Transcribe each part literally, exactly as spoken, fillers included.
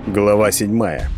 Глава седьмая.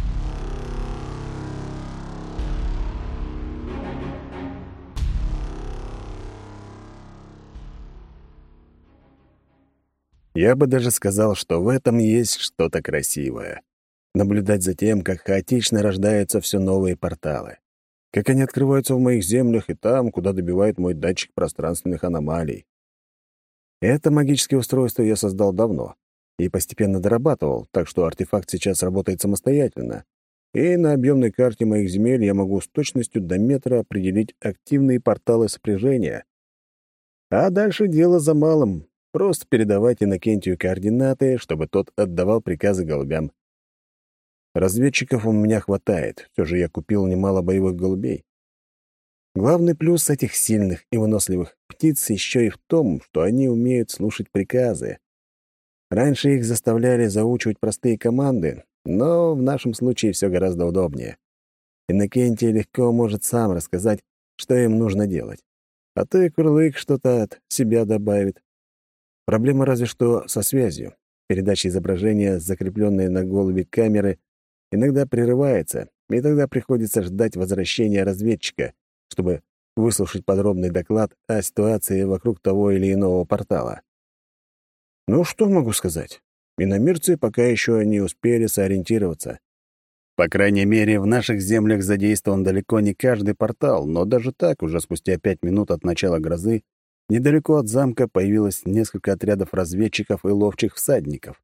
Я бы даже сказал, что в этом есть что-то красивое. Наблюдать за тем, как хаотично рождаются все новые порталы. Как они открываются в моих землях и там, куда добивает мой датчик пространственных аномалий. Это магическое устройство я создал давно и постепенно дорабатывал, так что артефакт сейчас работает самостоятельно. И на объемной карте моих земель я могу с точностью до метра определить активные порталы сопряжения. А дальше дело за малым. Просто передавать Иннокентию координаты, чтобы тот отдавал приказы голубям. Разведчиков у меня хватает, все же я купил немало боевых голубей. Главный плюс этих сильных и выносливых птиц еще и в том, что они умеют слушать приказы. Раньше их заставляли заучивать простые команды, но в нашем случае все гораздо удобнее. Иннокентий легко может сам рассказать, что им нужно делать. А то и Курлык что-то от себя добавит. Проблема разве что со связью. Передача изображения, закрепленной на голубе камеры, иногда прерывается, и тогда приходится ждать возвращения разведчика, чтобы выслушать подробный доклад о ситуации вокруг того или иного портала. Ну, что могу сказать? Иномирцы пока еще не успели сориентироваться. По крайней мере, в наших землях задействован далеко не каждый портал, но даже так, уже спустя пять минут от начала грозы, недалеко от замка появилось несколько отрядов разведчиков и ловчих всадников.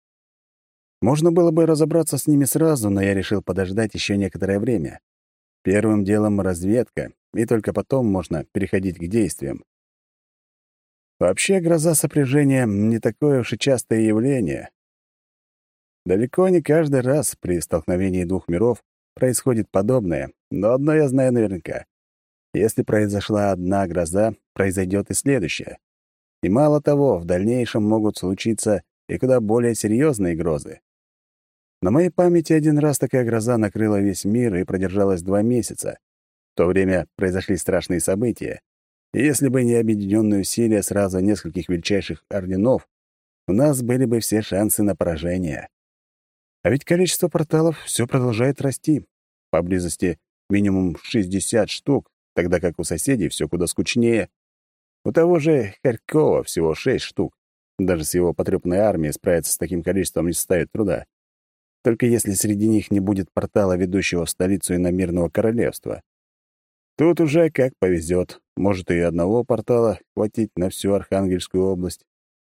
Можно было бы разобраться с ними сразу, но я решил подождать еще некоторое время. Первым делом разведка, и только потом можно переходить к действиям. Вообще, гроза сопряжения — не такое уж и частое явление. Далеко не каждый раз при столкновении двух миров происходит подобное, но одно я знаю наверняка. Если произошла одна гроза, произойдет и следующая. И мало того, в дальнейшем могут случиться и куда более серьезные грозы. На моей памяти один раз такая гроза накрыла весь мир и продержалась два месяца. В то время произошли страшные события. И если бы не объединенные усилия сразу нескольких величайших орденов, у нас были бы все шансы на поражение. А ведь количество порталов все продолжает расти. Поблизости минимум шестьдесят штук, тогда как у соседей все куда скучнее. У того же Харькова всего шесть штук. Даже с его потрёпанной армией справиться с таким количеством не составит труда. Только если среди них не будет портала, ведущего в столицу иномирного королевства. Тут уже как повезет. Может, и одного портала хватить на всю Архангельскую область.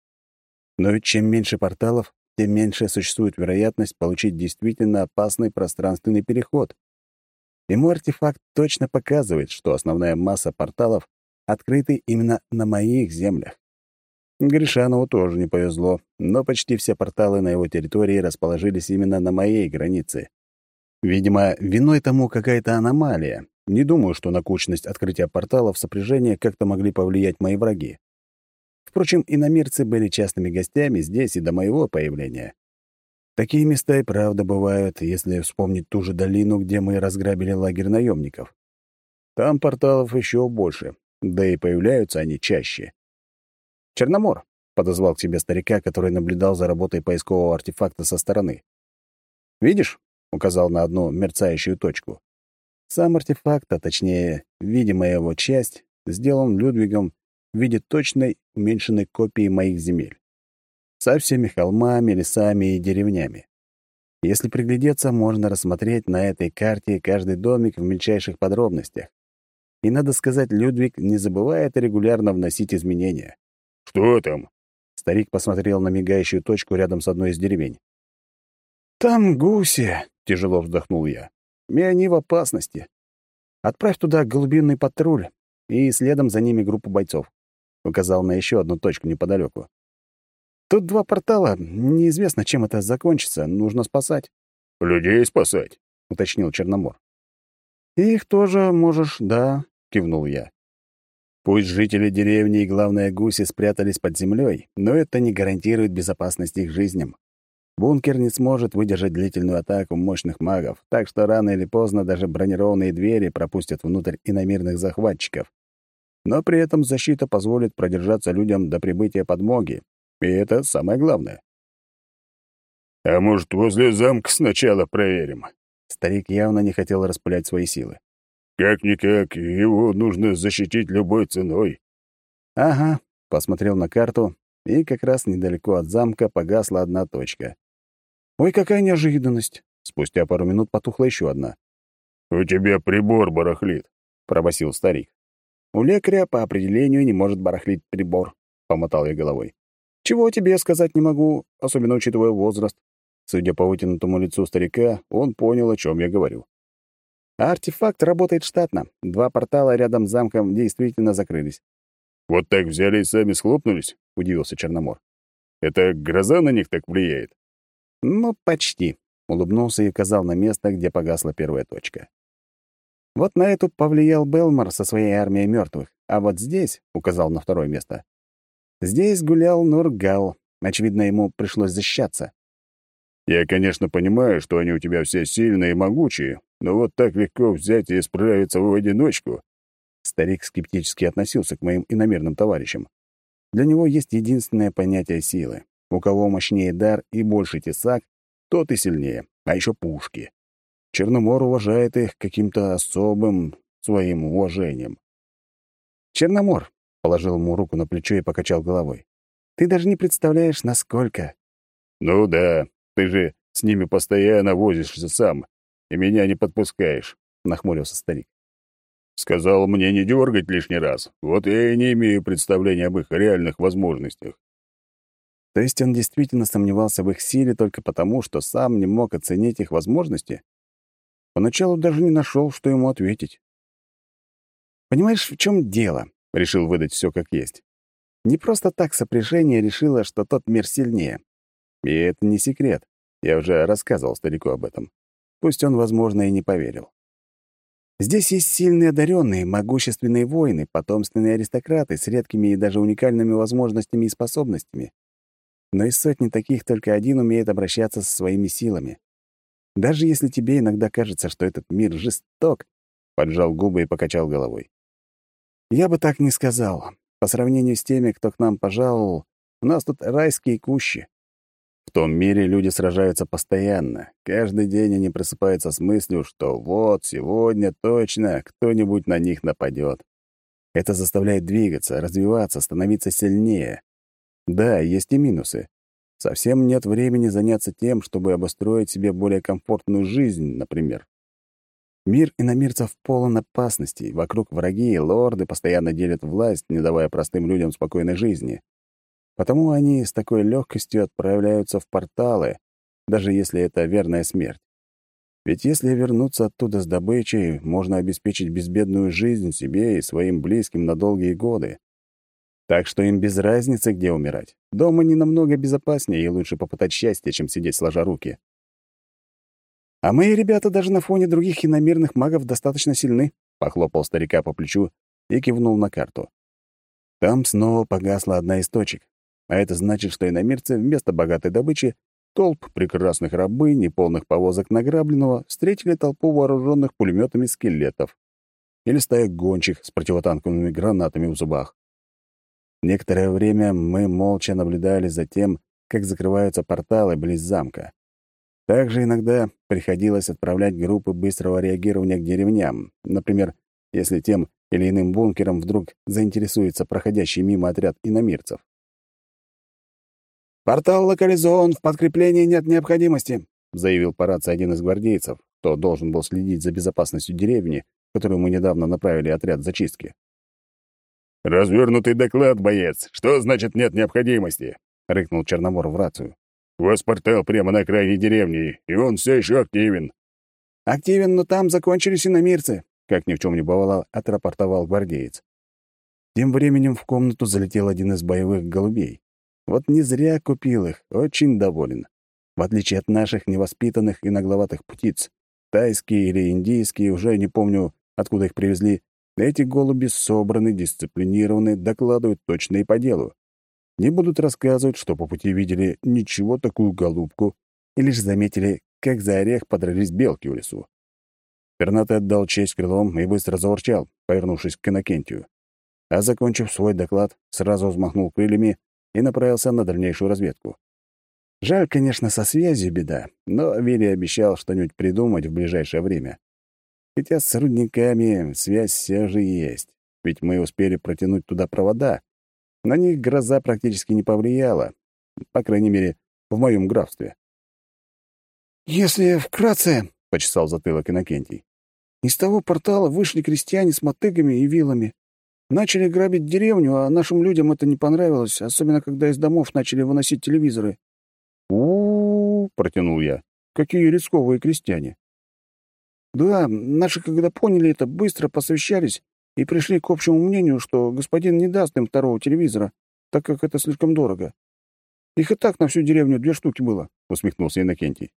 Но ведь чем меньше порталов, тем меньше существует вероятность получить действительно опасный пространственный переход. И мой артефакт точно показывает, что основная масса порталов открыты именно на моих землях. Гришанову тоже не повезло, но почти все порталы на его территории расположились именно на моей границе. Видимо, виной тому какая-то аномалия. Не думаю, что на кучность открытия порталов сопряжения как-то могли повлиять мои враги. Впрочем, иномирцы были частными гостями здесь и до моего появления. Такие места и правда бывают, если вспомнить ту же долину, где мы разграбили лагерь наемников. Там порталов еще больше, да и появляются они чаще. «Черномор», — подозвал к себе старика, который наблюдал за работой поискового артефакта со стороны. «Видишь?» — указал на одну мерцающую точку. Сам артефакт, а точнее, видимая его часть, сделан Людвигом в виде точной уменьшенной копии моих земель. Со всеми холмами, лесами и деревнями. Если приглядеться, можно рассмотреть на этой карте каждый домик в мельчайших подробностях. И, надо сказать, Людвиг не забывает регулярно вносить изменения. «Что там?» Старик посмотрел на мигающую точку рядом с одной из деревень. «Там гуси», — тяжело вздохнул я. «И они в опасности. Отправь туда голубиный патруль и следом за ними группу бойцов», — указал на еще одну точку неподалеку. «Тут два портала. Неизвестно, чем это закончится. Нужно спасать». «Людей спасать?» — уточнил Черномор. «Их тоже можешь, да», — кивнул я. Пусть жители деревни и, главное, гуси спрятались под землей, но это не гарантирует безопасность их жизням. Бункер не сможет выдержать длительную атаку мощных магов, так что рано или поздно даже бронированные двери пропустят внутрь иномирных захватчиков. Но при этом защита позволит продержаться людям до прибытия подмоги, и это самое главное. «А может, возле замка сначала проверим?» Старик явно не хотел распылять свои силы. «Как-никак, его нужно защитить любой ценой». «Ага», — посмотрел на карту, и как раз недалеко от замка погасла одна точка. «Ой, какая неожиданность!» Спустя пару минут потухла еще одна. «У тебя прибор барахлит», — пробасил старик. «У лекаря по определению не может барахлить прибор», — помотал я головой. «Чего тебе сказать не могу, особенно учитывая возраст». Судя по вытянутому лицу старика, он понял, о чем я говорю. А артефакт работает штатно. Два портала рядом с замком действительно закрылись. «Вот так взяли и сами схлопнулись?» — удивился Черномор. «Это гроза на них так влияет?» «Ну, почти», — улыбнулся и указал на место, где погасла первая точка. «Вот на эту повлиял Белмор со своей армией мертвых, а вот здесь», — указал на второе место, — «здесь гулял Нургал. Очевидно, ему пришлось защищаться». «Я, конечно, понимаю, что они у тебя все сильные и могучие, но вот так легко взять и справиться в одиночку». Старик скептически относился к моим иномирным товарищам. Для него есть единственное понятие силы. У кого мощнее дар и больше тесак, тот и сильнее, а еще пушки. Черномор уважает их каким-то особым своим уважением. «Черномор», — положил ему руку на плечо и покачал головой, — «ты даже не представляешь, насколько...» «Ну да, ты же с ними постоянно возишься сам, и меня не подпускаешь», — нахмурился старик. «Сказал мне не дергать лишний раз, вот я и не имею представления об их реальных возможностях». То есть он действительно сомневался в их силе только потому, что сам не мог оценить их возможности? Поначалу даже не нашел, что ему ответить. «Понимаешь, в чем дело?» — решил выдать все как есть. «Не просто так сопряжение решило, что тот мир сильнее. И это не секрет. Я уже рассказывал старику об этом. Пусть он, возможно, и не поверил. Здесь есть сильные одаренные, могущественные воины, потомственные аристократы с редкими и даже уникальными возможностями и способностями. Но из сотни таких только один умеет обращаться со своими силами. Даже если тебе иногда кажется, что этот мир жесток, поджал губы и покачал головой. Я бы так не сказал. По сравнению с теми, кто к нам пожаловал, у нас тут райские кущи. В том мире люди сражаются постоянно. Каждый день они просыпаются с мыслью, что вот сегодня точно кто-нибудь на них нападет. Это заставляет двигаться, развиваться, становиться сильнее. Да, есть и минусы. Совсем нет времени заняться тем, чтобы обустроить себе более комфортную жизнь, например. Мир иномирцев полон опасностей. Вокруг враги и лорды постоянно делят власть, не давая простым людям спокойной жизни. Потому они с такой легкостью отправляются в порталы, даже если это верная смерть. Ведь если вернуться оттуда с добычей, можно обеспечить безбедную жизнь себе и своим близким на долгие годы. Так что им без разницы, где умирать. Дома не намного безопаснее и лучше попытать счастье, чем сидеть сложа руки. «А мои ребята даже на фоне других иномирных магов достаточно сильны», — похлопал старика по плечу и кивнул на карту. Там снова погасла одна из точек, а это значит, что иномирцы вместо богатой добычи, толп прекрасных рабынь и полных повозок награбленного встретили толпу вооруженных пулеметами скелетов или стаю гончих с противотанковыми гранатами в зубах. Некоторое время мы молча наблюдали за тем, как закрываются порталы близ замка. Также иногда приходилось отправлять группы быстрого реагирования к деревням, например, если тем или иным бункером вдруг заинтересуется проходящий мимо отряд иномирцев. «Портал локализован, в подкреплении нет необходимости», заявил по рации один из гвардейцев, кто должен был следить за безопасностью деревни, в которую мы недавно направили отряд зачистки. «Развернутый доклад, боец. Что значит нет необходимости?» — рыкнул Черномор в рацию. «У вас портал прямо на окраине деревни, и он все еще активен». «Активен, но там закончились иномирцы», — как ни в чем не бывало, отрапортовал гвардеец. Тем временем в комнату залетел один из боевых голубей. Вот не зря купил их, очень доволен. В отличие от наших невоспитанных и нагловатых птиц, тайские или индийские, уже не помню, откуда их привезли, эти голуби собраны, дисциплинированы, докладывают точно и по делу. Не будут рассказывать, что по пути видели ничего такую голубку, и лишь заметили, как за орех подрались белки в лесу. Пернатый отдал честь крылом и быстро заворчал, повернувшись к Иннокентию. А, закончив свой доклад, сразу взмахнул крыльями и направился на дальнейшую разведку. Жаль, конечно, со связью беда, но Вилли обещал что-нибудь придумать в ближайшее время. Хотя с рудниками связь все же есть, ведь мы успели протянуть туда провода. На них гроза практически не повлияла, по крайней мере, в моем графстве. «Если вкратце, — почесал затылок Иннокентий, — из того портала вышли крестьяне с мотыгами и вилами. Начали грабить деревню, а нашим людям это не понравилось, особенно когда из домов начали выносить телевизоры». «У-у-у!» — протянул я. «Какие рисковые крестьяне!» «Да, наши, когда поняли это, быстро посовещались и пришли к общему мнению, что господин не даст им второго телевизора, так как это слишком дорого. Их и так на всю деревню две штуки было», — усмехнулся Иннокентий.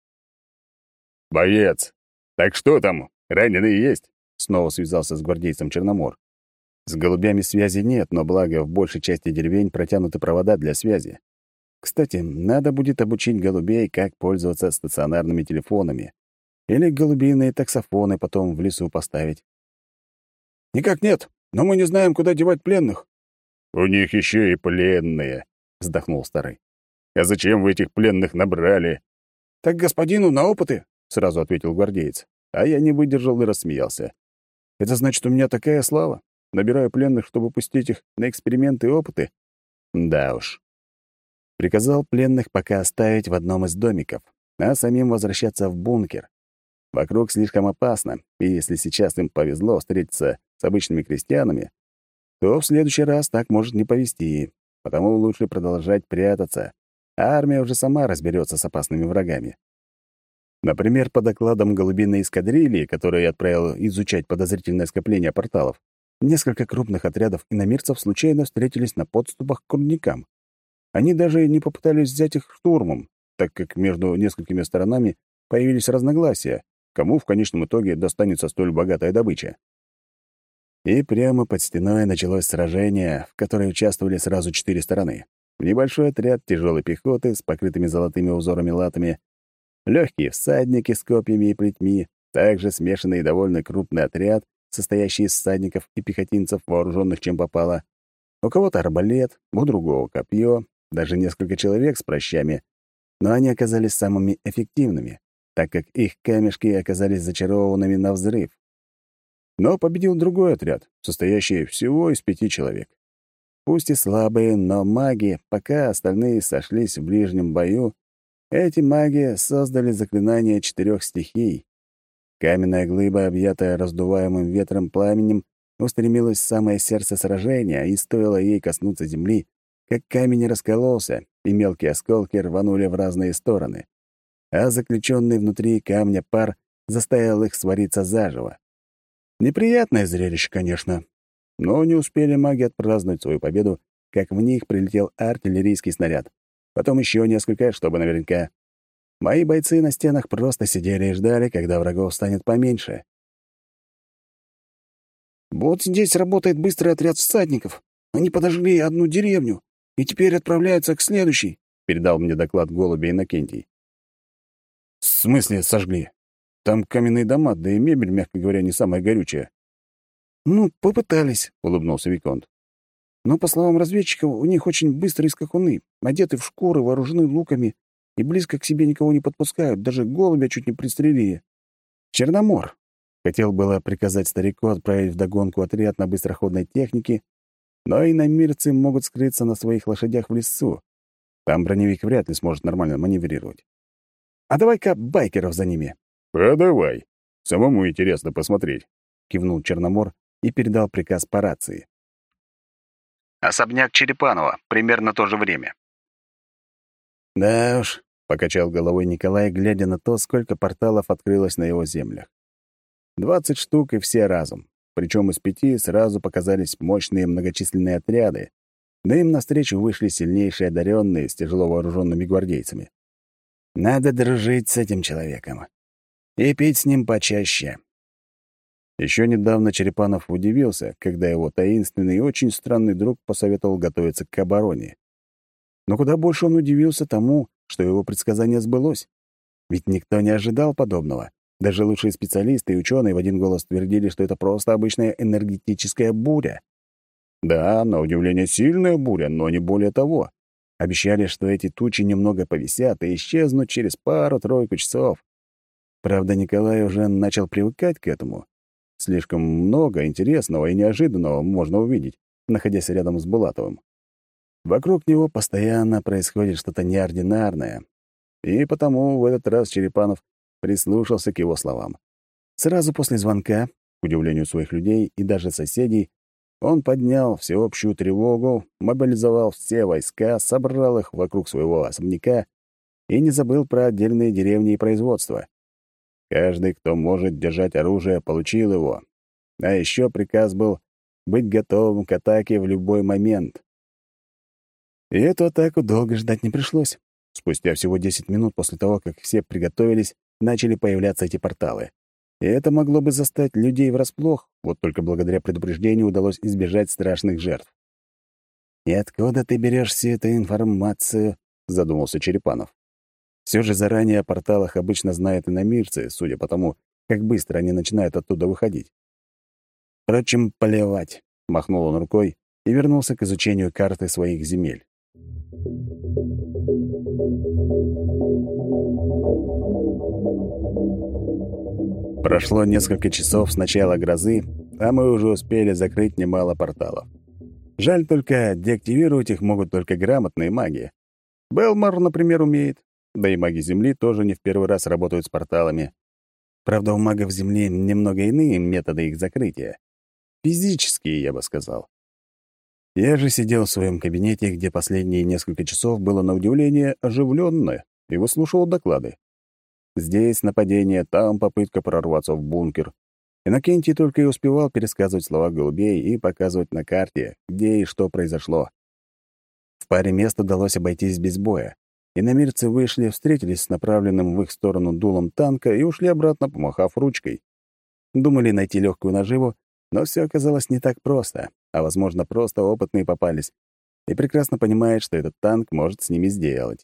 «Боец! Так что там? Раненые есть?» Снова связался с гвардейцем Черномор. С голубями связи нет, но благо в большей части деревень протянуты провода для связи. Кстати, надо будет обучить голубей, как пользоваться стационарными телефонами. Или голубиные таксофоны потом в лесу поставить. «Никак нет, но мы не знаем, куда девать пленных». «У них еще и пленные», — вздохнул старый. «А зачем вы этих пленных набрали?» «Так господину на опыты», — сразу ответил гвардеец. А я не выдержал и рассмеялся. «Это значит, у меня такая слава? Набираю пленных, чтобы пустить их на эксперименты и опыты?» Да уж. Приказал пленных пока оставить в одном из домиков, а самим возвращаться в бункер. Вокруг слишком опасно, и если сейчас им повезло встретиться с обычными крестьянами, то в следующий раз так может не повезти, потому лучше продолжать прятаться, а армия уже сама разберется с опасными врагами. Например, по докладам голубиной эскадрильи, которую я отправил изучать подозрительное скопление порталов, несколько крупных отрядов иномирцев случайно встретились на подступах к рудникам. Они даже не попытались взять их штурмом, так как между несколькими сторонами появились разногласия, кому в конечном итоге достанется столь богатая добыча. И прямо под стеной началось сражение, в которое участвовали сразу четыре стороны. Небольшой отряд тяжелой пехоты с покрытыми золотыми узорами латами, легкие всадники с копьями и плетьми, также смешанный и довольно крупный отряд, состоящий из всадников и пехотинцев, вооруженных чем попало. У кого-то арбалет, у другого копье, даже несколько человек с пращами, но они оказались самыми эффективными, так как их камешки оказались зачарованными на взрыв. Но победил другой отряд, состоящий всего из пяти человек. Пусть и слабые, но маги, пока остальные сошлись в ближнем бою, эти маги создали заклинание четырех стихий. Каменная глыба, объятая раздуваемым ветром пламенем, устремилась в самое сердце сражения, и стоило ей коснуться земли, как камень раскололся, и мелкие осколки рванули в разные стороны. А заключенный внутри камня пар заставил их свариться заживо. Неприятное зрелище, конечно. Но не успели маги отпраздновать свою победу, как в них прилетел артиллерийский снаряд. Потом еще несколько, чтобы наверняка. Мои бойцы на стенах просто сидели и ждали, когда врагов станет поменьше. «Вот здесь работает быстрый отряд всадников. Они подожгли одну деревню и теперь отправляются к следующей», — передал мне доклад голуби Иннокентий. «В смысле сожгли? Там каменные дома, да и мебель, мягко говоря, не самая горючая». «Ну, попытались», — улыбнулся Виконт. «Но, по словам разведчиков, у них очень быстрые скакуны, одеты в шкуры, вооружены луками и близко к себе никого не подпускают, даже голубя чуть не пристрелили. Черномор». Хотел было приказать старику отправить вдогонку отряд на быстроходной технике, но иномирцы могут скрыться на своих лошадях в лесу. Там броневик вряд ли сможет нормально маневрировать. «А давай-ка байкеров за ними». «А давай. Самому интересно посмотреть», — кивнул Черномор и передал приказ по рации. «Особняк Черепанова. Примерно то же время». «Да уж», — покачал головой Николай, глядя на то, сколько порталов открылось на его землях. Двадцать штук и все разом. Причем из пяти сразу показались мощные многочисленные отряды, да им навстречу вышли сильнейшие одаренные с тяжело вооруженными гвардейцами. Надо дружить с этим человеком. И пить с ним почаще. Еще недавно Черепанов удивился, когда его таинственный и очень странный друг посоветовал готовиться к обороне. Но куда больше он удивился тому, что его предсказание сбылось. Ведь никто не ожидал подобного. Даже лучшие специалисты и ученые в один голос твердили, что это просто обычная энергетическая буря. Да, на удивление сильная буря, но не более того. Обещали, что эти тучи немного повисят и исчезнут через пару-тройку часов. Правда, Николай уже начал привыкать к этому. Слишком много интересного и неожиданного можно увидеть, находясь рядом с Булатовым. Вокруг него постоянно происходит что-то неординарное, и потому в этот раз Черепанов прислушался к его словам. Сразу после звонка, к удивлению своих людей и даже соседей, он поднял всеобщую тревогу, мобилизовал все войска, собрал их вокруг своего особняка и не забыл про отдельные деревни и производства. Каждый, кто может держать оружие, получил его. А еще приказ был быть готовым к атаке в любой момент. И эту атаку долго ждать не пришлось. Спустя всего десять минут после того, как все приготовились, начали появляться эти порталы. И это могло бы застать людей врасплох, вот только благодаря предупреждению удалось избежать страшных жертв. «И откуда ты берешь всю эту информацию?» — задумался Черепанов. Все же заранее о порталах обычно знают иномирцы, судя по тому, как быстро они начинают оттуда выходить. Впрочем, плевать, — махнул он рукой и вернулся к изучению карты своих земель. Прошло несколько часов с начала грозы, а мы уже успели закрыть немало порталов. Жаль только, деактивировать их могут только грамотные маги. Белмор, например, умеет, да и маги Земли тоже не в первый раз работают с порталами. Правда, у магов Земли немного иные методы их закрытия. Физические, я бы сказал. Я же сидел в своем кабинете, где последние несколько часов было на удивление оживленно, и выслушивал доклады. Здесь нападение, там попытка прорваться в бункер. Иннокентий только и успевал пересказывать слова голубей и показывать на карте, где и что произошло. В паре мест удалось обойтись без боя. Иномирцы вышли, встретились с направленным в их сторону дулом танка и ушли обратно, помахав ручкой. Думали найти легкую наживу, но все оказалось не так просто, а, возможно, просто опытные попались и прекрасно понимают, что этот танк может с ними сделать.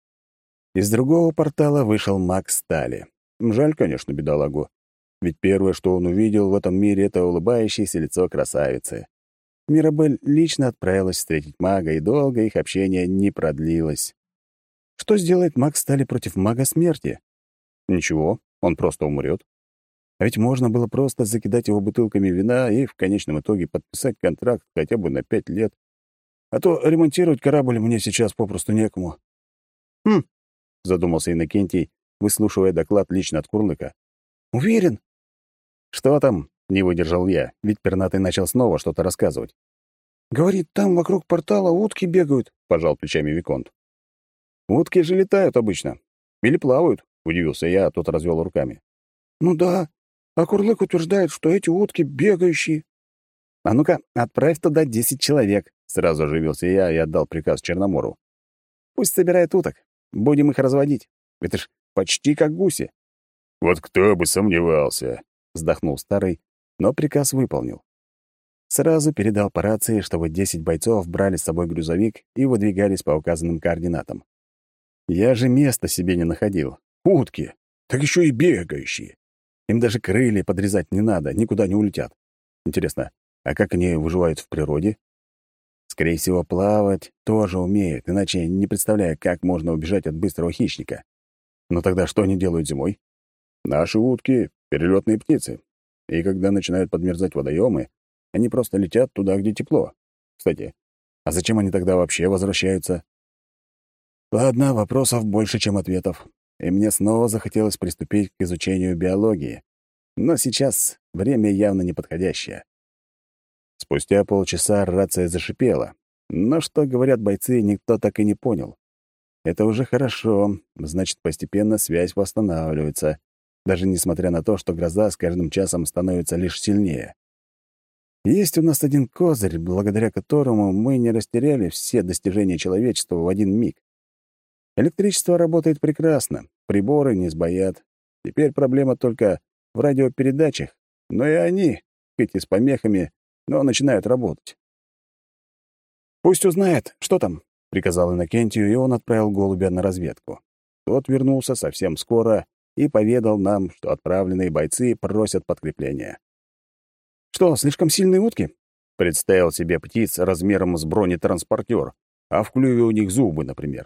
Из другого портала вышел маг Стали. Жаль, конечно, бедолагу. Ведь первое, что он увидел в этом мире, — это улыбающееся лицо красавицы. Мирабель лично отправилась встретить мага, и долго их общение не продлилось. Что сделает маг Стали против мага смерти? Ничего, он просто умрет. А ведь можно было просто закидать его бутылками вина и в конечном итоге подписать контракт хотя бы на пять лет. А то ремонтировать корабль мне сейчас попросту некому. «Хм», — задумался Иннокентий, выслушивая доклад лично от Курлыка. «Уверен?» «Что там?» — не выдержал я, ведь пернатый начал снова что-то рассказывать. «Говорит, там вокруг портала утки бегают», — пожал плечами Виконт. «Утки же летают обычно. Или плавают», — удивился я, а тот развел руками. «Ну да, а Курлык утверждает, что эти утки бегающие». «А ну-ка, отправь туда десять человек», — сразу оживился я и отдал приказ Черномору. «Пусть собирает уток. Будем их разводить. Это ж почти как гуси». «Вот кто бы сомневался», — вздохнул старый, но приказ выполнил. Сразу передал по рации, чтобы десять бойцов брали с собой грузовик и выдвигались по указанным координатам. Я же места себе не находил. Утки, так еще и бегающие. Им даже крылья подрезать не надо, никуда не улетят. Интересно, а как они выживают в природе? Скорее всего, плавать тоже умеют, иначе не представляю, как можно убежать от быстрого хищника. Но тогда что они делают зимой? Наши утки — перелетные птицы. И когда начинают подмерзать водоемы, они просто летят туда, где тепло. Кстати, а зачем они тогда вообще возвращаются? Ладно, вопросов больше, чем ответов. И мне снова захотелось приступить к изучению биологии. Но сейчас время явно неподходящее. Спустя полчаса рация зашипела. Но что говорят бойцы, никто так и не понял. Это уже хорошо, значит, постепенно связь восстанавливается, даже несмотря на то, что гроза с каждым часом становится лишь сильнее. Есть у нас один козырь, благодаря которому мы не растеряли все достижения человечества в один миг. Электричество работает прекрасно, приборы не сбоят. Теперь проблема только в радиопередачах, но и они, хоть и с помехами, но начинают работать. «Пусть узнает, что там», — приказал Иннокентию, и он отправил голубя на разведку. Тот вернулся совсем скоро и поведал нам, что отправленные бойцы просят подкрепления. «Что, слишком сильные утки?» Представил себе птиц размером с бронетранспортер, а в клюве у них зубы, например.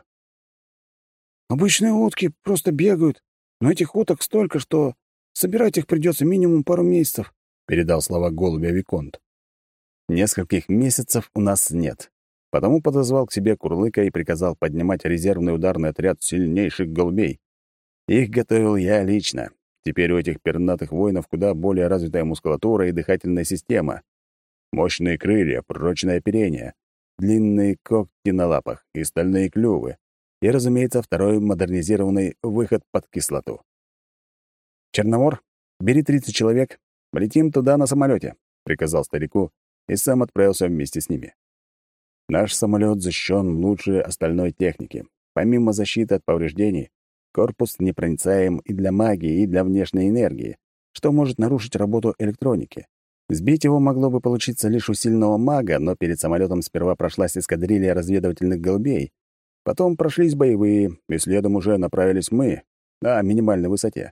Обычные утки просто бегают, но этих уток столько, что собирать их придется минимум пару месяцев», — передал слова голубя Виконт. Нескольких месяцев у нас нет. Потому подозвал к себе Курлыка и приказал поднимать резервный ударный отряд сильнейших голубей. Их готовил я лично. Теперь у этих пернатых воинов куда более развитая мускулатура и дыхательная система. Мощные крылья, прочное оперение, длинные когти на лапах и стальные клювы. И, разумеется, второй модернизированный выход под кислоту. «Черномор, бери тридцать человек, летим туда на самолете», — приказал старику и сам отправился вместе с ними. Наш самолет защищен лучше остальной техники. Помимо защиты от повреждений, корпус непроницаем и для магии, и для внешней энергии, что может нарушить работу электроники. Сбить его могло бы получиться лишь у сильного мага, но перед самолетом сперва прошлась эскадрилья разведывательных голубей, потом прошлись боевые, и следом уже направились мы на минимальной высоте.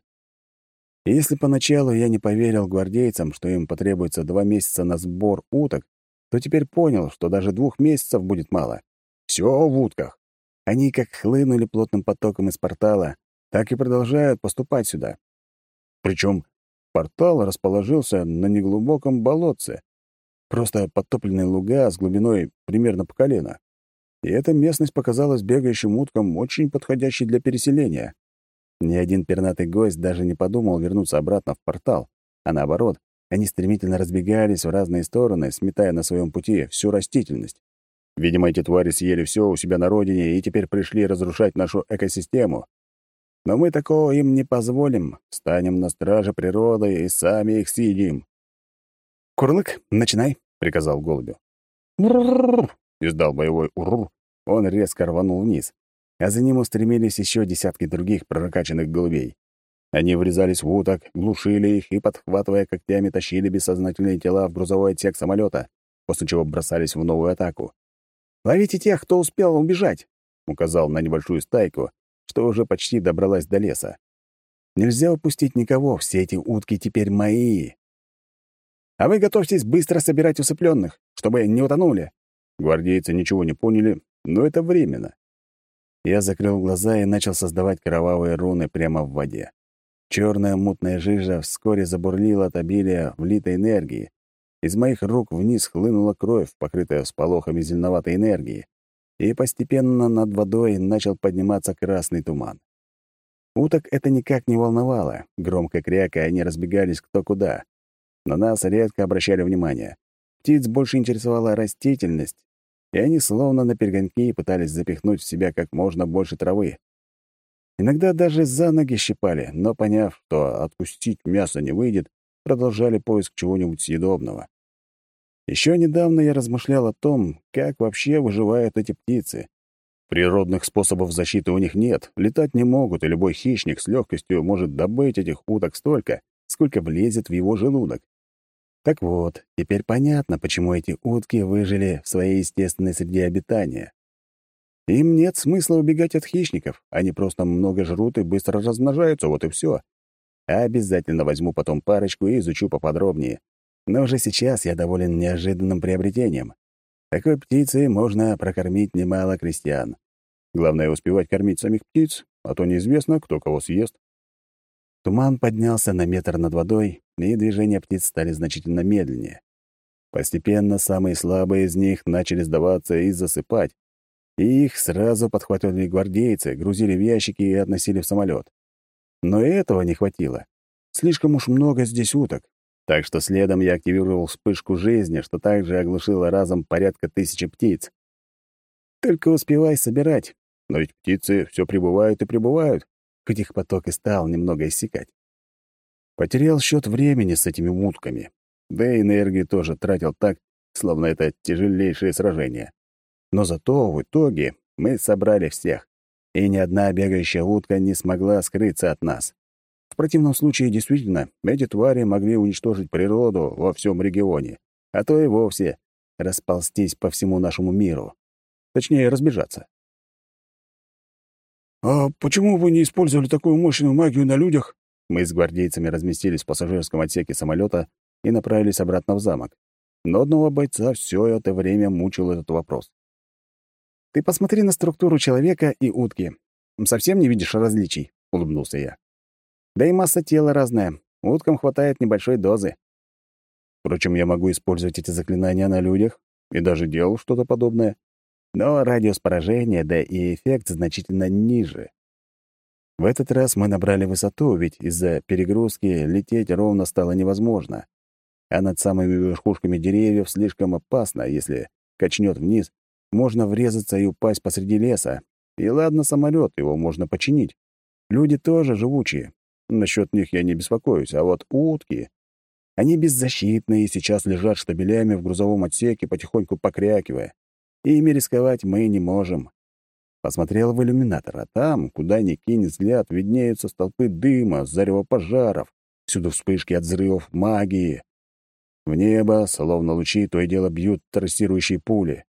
И если поначалу я не поверил гвардейцам, что им потребуется два месяца на сбор уток, то теперь понял, что даже двух месяцев будет мало. Все в утках. Они как хлынули плотным потоком из портала, так и продолжают поступать сюда. Причем портал расположился на неглубоком болотце, просто подтопленные луга с глубиной примерно по колено. И эта местность показалась бегающим уткам очень подходящей для переселения. Ни один пернатый гость даже не подумал вернуться обратно в портал, а наоборот, они стремительно разбегались в разные стороны, сметая на своем пути всю растительность. Видимо, эти твари съели все у себя на родине и теперь пришли разрушать нашу экосистему. Но мы такого им не позволим, станем на страже природы и сами их съедим. «Курлык, начинай», — приказал голубю. «Ур-ур-ур», — издал боевой урур. Он резко рванул вниз, а за ним устремились еще десятки других прокачанных голубей. Они врезались в уток, глушили их и, подхватывая когтями, тащили бессознательные тела в грузовой отсек самолета, после чего бросались в новую атаку. «Ловите тех, кто успел убежать», — указал на небольшую стайку, что уже почти добралась до леса. «Нельзя упустить никого, все эти утки теперь мои. А вы готовьтесь быстро собирать усыпленных, чтобы не утонули». Гвардейцы ничего не поняли, но это временно. Я закрыл глаза и начал создавать кровавые руны прямо в воде. Черная мутная жижа вскоре забурлила от обилия влитой энергии. Из моих рук вниз хлынула кровь, покрытая всполохами зеленоватой энергии, и постепенно над водой начал подниматься красный туман. Уток это никак не волновало, громко крякая, они разбегались кто куда. На нас редко обращали внимание. Птиц больше интересовала растительность, и они словно на перегонки пытались запихнуть в себя как можно больше травы. Иногда даже за ноги щипали, но, поняв, что откусить мясо не выйдет, продолжали поиск чего-нибудь съедобного. Еще недавно я размышлял о том, как вообще выживают эти птицы. Природных способов защиты у них нет, летать не могут, и любой хищник с легкостью может добыть этих уток столько, сколько влезет в его желудок. Так вот, теперь понятно, почему эти утки выжили в своей естественной среде обитания. Им нет смысла убегать от хищников, они просто много жрут и быстро размножаются, вот и все. Обязательно возьму потом парочку и изучу поподробнее. Но уже сейчас я доволен неожиданным приобретением. Такой птицей можно прокормить немало крестьян. Главное — успевать кормить самих птиц, а то неизвестно, кто кого съест. Туман поднялся на метр над водой, и движения птиц стали значительно медленнее. Постепенно самые слабые из них начали сдаваться и засыпать, и их сразу подхватывали гвардейцы, грузили в ящики и относили в самолет. Но и этого не хватило. Слишком уж много здесь уток. Так что следом я активировал вспышку жизни, что также оглушило разом порядка тысячи птиц. Только успевай собирать. Но ведь птицы все прибывают и прибывают, хоть их поток и стал немного иссякать. Потерял счет времени с этими утками. Да и энергию тоже тратил так, словно это тяжелейшее сражение. Но зато в итоге мы собрали всех, и ни одна бегающая утка не смогла скрыться от нас. В противном случае, действительно, эти твари могли уничтожить природу во всем регионе, а то и вовсе расползтись по всему нашему миру. Точнее, разбежаться. «А почему вы не использовали такую мощную магию на людях?» Мы с гвардейцами разместились в пассажирском отсеке самолета и направились обратно в замок. Но одного бойца все это время мучил этот вопрос. Ты посмотри на структуру человека и утки. Совсем не видишь различий?» — улыбнулся я. «Да и масса тела разная. Уткам хватает небольшой дозы». Впрочем, я могу использовать эти заклинания на людях, и даже делал что-то подобное. Но радиус поражения, да и эффект значительно ниже. В этот раз мы набрали высоту, ведь из-за перегрузки лететь ровно стало невозможно. А над самыми верхушками деревьев слишком опасно, если качнет вниз, можно врезаться и упасть посреди леса. И ладно, самолет, его можно починить. Люди тоже живучие. Насчет них я не беспокоюсь, а вот утки... Они беззащитные и сейчас лежат штабелями в грузовом отсеке, потихоньку покрякивая. И ими рисковать мы не можем. Посмотрел в иллюминатор, а там, куда ни кинь взгляд, виднеются столпы дыма, зарево пожаров, всюду вспышки от взрывов магии. В небо, словно лучи, то и дело бьют трассирующие пули.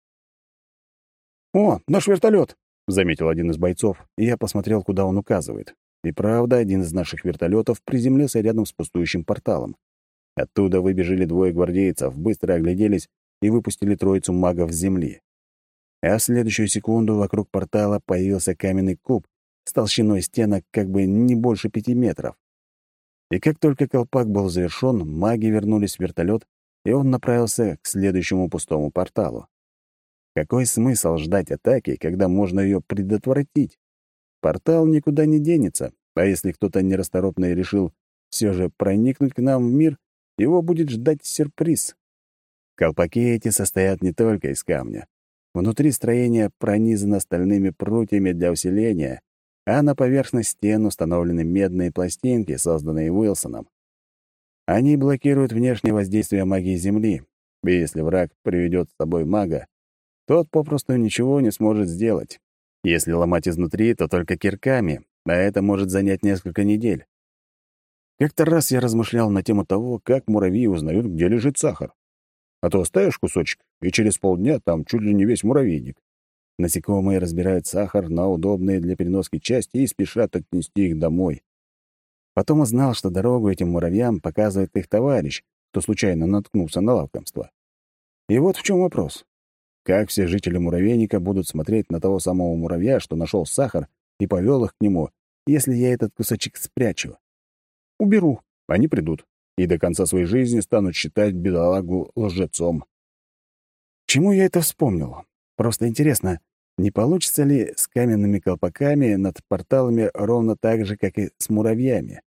«О, наш вертолет! Заметил один из бойцов, и я посмотрел, куда он указывает. И правда, один из наших вертолетов приземлился рядом с пустующим порталом. Оттуда выбежали двое гвардейцев, быстро огляделись и выпустили троицу магов с земли. А в следующую секунду вокруг портала появился каменный куб с толщиной стенок как бы не больше пяти метров. И как только колпак был завершён, маги вернулись в вертолет, и он направился к следующему пустому порталу. Какой смысл ждать атаки, когда можно ее предотвратить? Портал никуда не денется, а если кто-то нерасторопный решил все же проникнуть к нам в мир, его будет ждать сюрприз. Колпаки эти состоят не только из камня. Внутри строения пронизано стальными прутьями для усиления, а на поверхность стен установлены медные пластинки, созданные Уилсоном. Они блокируют внешнее воздействие магии Земли, и если враг приведет с собой мага, тот попросту ничего не сможет сделать. Если ломать изнутри, то только кирками, а это может занять несколько недель. Как-то раз я размышлял на тему того, как муравьи узнают, где лежит сахар. А то оставишь кусочек, и через полдня там чуть ли не весь муравейник. Насекомые разбирают сахар на удобные для переноски части и спешат отнести их домой. Потом узнал, что дорогу этим муравьям показывает их товарищ, кто случайно наткнулся на лакомство. И вот в чем вопрос. Как все жители муравейника будут смотреть на того самого муравья, что нашел сахар и повел их к нему, если я этот кусочек спрячу? Уберу, они придут, и до конца своей жизни станут считать бедолагу лжецом. Чему я это вспомнил? Просто интересно, не получится ли с каменными колпаками над порталами ровно так же, как и с муравьями?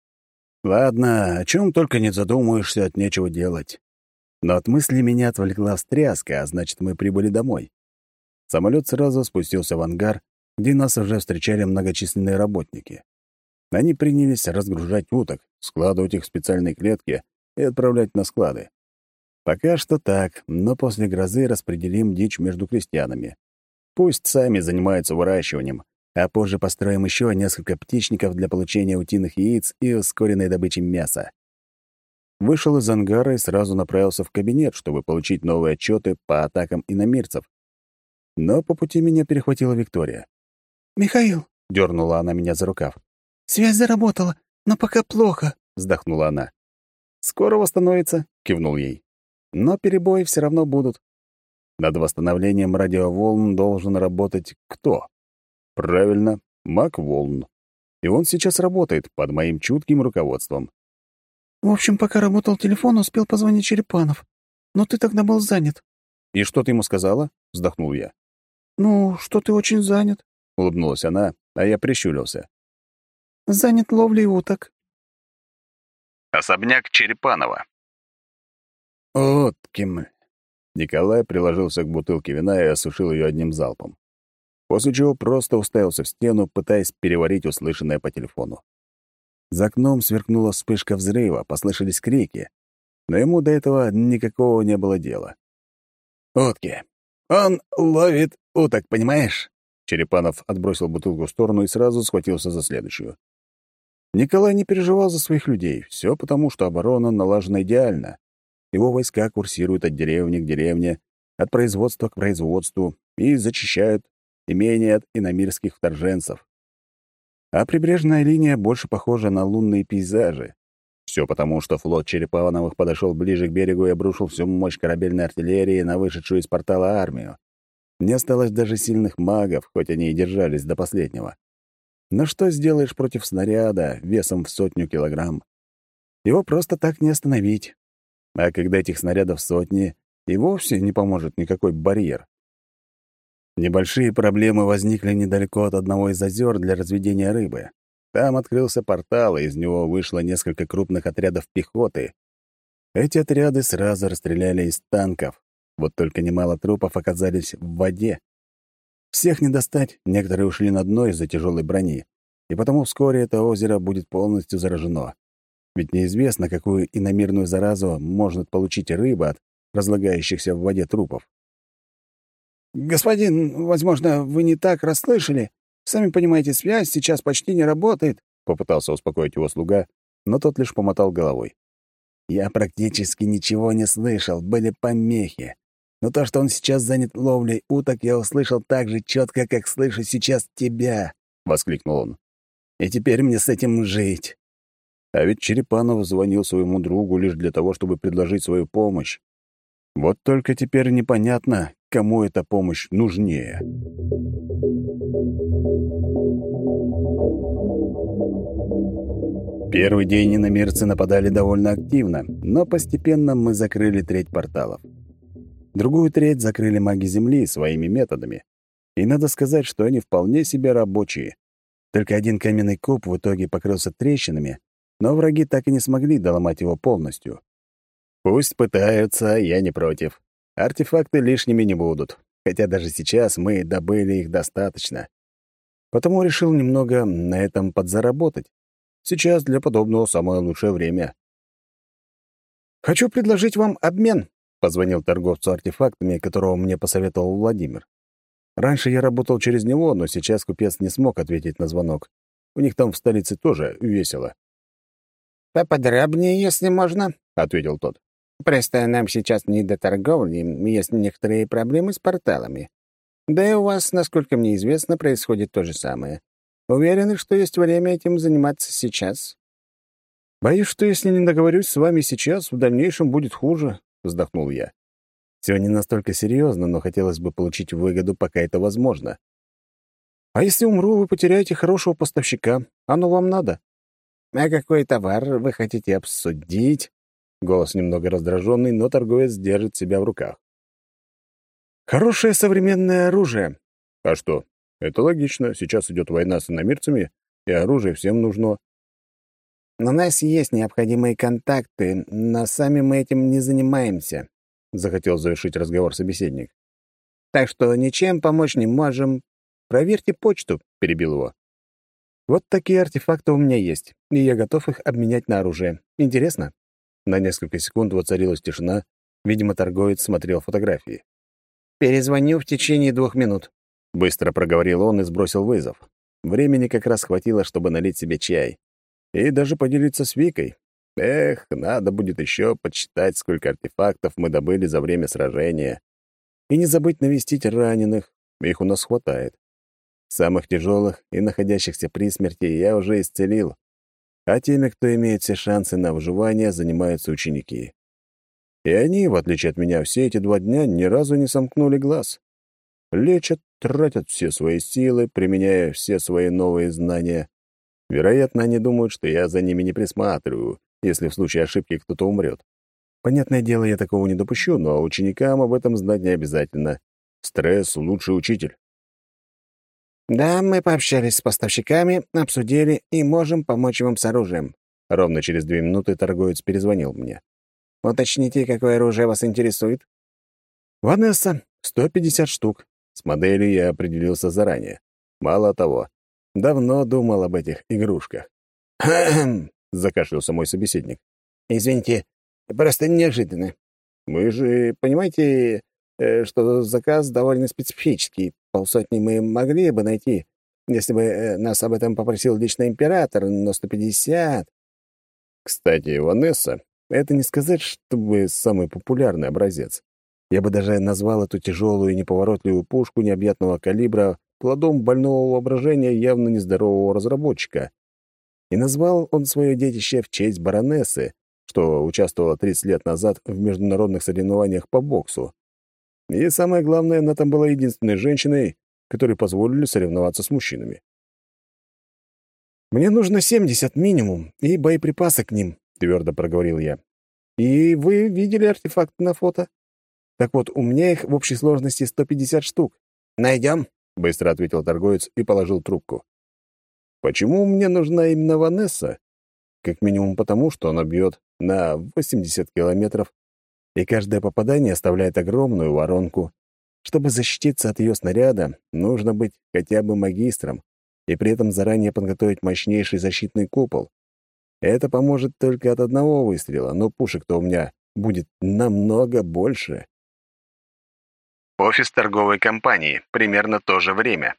Ладно, о чем только не задумаешься, от нечего делать. Но от мысли меня отвлекла встряска, а значит, мы прибыли домой. Самолет сразу спустился в ангар, где нас уже встречали многочисленные работники. Они принялись разгружать уток, складывать их в специальные клетки и отправлять на склады. Пока что так, но после грозы распределим дичь между крестьянами. Пусть сами занимаются выращиванием, а позже построим еще несколько птичников для получения утиных яиц и ускоренной добычи мяса. Вышел из ангара и сразу направился в кабинет, чтобы получить новые отчеты по атакам иномирцев. Но по пути меня перехватила Виктория. «Михаил!» — дернула она меня за рукав. «Связь заработала, но пока плохо», — вздохнула она. «Скоро восстановится», — кивнул ей. «Но перебои все равно будут. Над восстановлением радиоволн должен работать кто? Правильно, маг волн. И он сейчас работает под моим чутким руководством». «В общем, пока работал телефон, успел позвонить Черепанов. Но ты тогда был занят». «И что ты ему сказала?» — вздохнул я. «Ну, что ты очень занят», — улыбнулась она, а я прищурился. «Занят ловлей уток». Особняк Черепанова. «Утким». Николай приложился к бутылке вина и осушил ее одним залпом. После чего просто уставился в стену, пытаясь переварить услышанное по телефону. За окном сверкнула вспышка взрыва, послышались крики, но ему до этого никакого не было дела. «Утки. Он ловит уток, понимаешь?» Черепанов отбросил бутылку в сторону и сразу схватился за следующую. Николай не переживал за своих людей. Все потому, что оборона налажена идеально. Его войска курсируют от деревни к деревне, от производства к производству и зачищают имения от иномирских вторженцев. А прибрежная линия больше похожа на лунные пейзажи. Все потому, что флот Черепановых подошел ближе к берегу и обрушил всю мощь корабельной артиллерии на вышедшую из портала армию. Не осталось даже сильных магов, хоть они и держались до последнего. Но что сделаешь против снаряда весом в сотню килограмм? Его просто так не остановить. А когда этих снарядов сотни, и вовсе не поможет никакой барьер. Небольшие проблемы возникли недалеко от одного из озер для разведения рыбы. Там открылся портал, и из него вышло несколько крупных отрядов пехоты. Эти отряды сразу расстреляли из танков, вот только немало трупов оказались в воде. Всех не достать, некоторые ушли на дно из-за тяжелой брони, и потому вскоре это озеро будет полностью заражено. Ведь неизвестно, какую иномирную заразу может получить рыба от разлагающихся в воде трупов. «Господин, возможно, вы не так расслышали. Сами понимаете, связь сейчас почти не работает», — попытался успокоить его слуга, но тот лишь помотал головой. «Я практически ничего не слышал, были помехи. Но то, что он сейчас занят ловлей уток, я услышал так же четко, как слышу сейчас тебя», — воскликнул он. «И теперь мне с этим жить». А ведь Черепанов звонил своему другу лишь для того, чтобы предложить свою помощь. Вот только теперь непонятно, кому эта помощь нужнее. Первый день иномирцы нападали довольно активно, но постепенно мы закрыли треть порталов. Другую треть закрыли маги Земли своими методами. И надо сказать, что они вполне себе рабочие. Только один каменный куб в итоге покрылся трещинами, но враги так и не смогли доломать его полностью. Пусть пытаются, я не против. Артефакты лишними не будут, хотя даже сейчас мы добыли их достаточно. Потому решил немного на этом подзаработать. Сейчас для подобного самое лучшее время. «Хочу предложить вам обмен», — позвонил торговцу артефактами, которого мне посоветовал Владимир. Раньше я работал через него, но сейчас купец не смог ответить на звонок. У них там в столице тоже весело. «Поподробнее, если можно», — ответил тот. «Просто нам сейчас не до торговли, есть некоторые проблемы с порталами. Да и у вас, насколько мне известно, происходит то же самое. Уверены, что есть время этим заниматься сейчас?» «Боюсь, что если не договорюсь с вами сейчас, в дальнейшем будет хуже», — вздохнул я. «Все не настолько серьезно, но хотелось бы получить выгоду, пока это возможно. А если умру, вы потеряете хорошего поставщика. Оно вам надо?» «А какой товар вы хотите обсудить?» Голос немного раздраженный, но торговец держит себя в руках. «Хорошее современное оружие». «А что? Это логично. Сейчас идет война с иномирцами, и оружие всем нужно». «У нас есть необходимые контакты, но сами мы этим не занимаемся», — захотел завершить разговор собеседник. «Так что ничем помочь не можем. Проверьте почту», — перебил его. «Вот такие артефакты у меня есть, и я готов их обменять на оружие. Интересно?» На несколько секунд воцарилась тишина. Видимо, торговец смотрел фотографии. «Перезвоню в течение двух минут», — быстро проговорил он и сбросил вызов. Времени как раз хватило, чтобы налить себе чай. И даже поделиться с Викой. Эх, надо будет еще подсчитать, сколько артефактов мы добыли за время сражения. И не забыть навестить раненых. Их у нас хватает. Самых тяжелых и находящихся при смерти я уже исцелил. А теми, кто имеет все шансы на выживание, занимаются ученики. И они, в отличие от меня, все эти два дня ни разу не сомкнули глаз. Лечат, тратят все свои силы, применяя все свои новые знания. Вероятно, они думают, что я за ними не присматриваю, если в случае ошибки кто-то умрет. Понятное дело, я такого не допущу, но ученикам об этом знать не обязательно. Стресс — лучший учитель. «Да, мы пообщались с поставщиками, обсудили и можем помочь вам с оружием». Ровно через две минуты торговец перезвонил мне. «Уточните, какое оружие вас интересует?» «Ванесса, сто пятьдесят штук. С моделью я определился заранее. Мало того, давно думал об этих игрушках». «Хм!» — закашлялся мой собеседник. «Извините, просто неожиданно. Вы же понимаете, что заказ довольно специфический. Полсотни мы могли бы найти, если бы нас об этом попросил лично император, но сто пятьдесят...» Кстати, Ванесса — это не сказать, чтобы самый популярный образец. Я бы даже назвал эту тяжелую и неповоротливую пушку необъятного калибра плодом больного воображения явно нездорового разработчика. И назвал он свое детище в честь баронессы, что участвовала тридцать лет назад в международных соревнованиях по боксу. И самое главное, она там была единственной женщиной, которой позволили соревноваться с мужчинами. «Мне нужно семьдесят минимум и боеприпасы к ним», — твердо проговорил я. «И вы видели артефакты на фото? Так вот, у меня их в общей сложности сто пятьдесят штук». «Найдем», — быстро ответил торговец и положил трубку. «Почему мне нужна именно Ванесса? Как минимум потому, что она бьет на восемьдесят километров, и каждое попадание оставляет огромную воронку. Чтобы защититься от ее снаряда, нужно быть хотя бы магистром и при этом заранее подготовить мощнейший защитный купол. Это поможет только от одного выстрела, но пушек-то у меня будет намного больше». Офис торговой компании. Примерно то же время.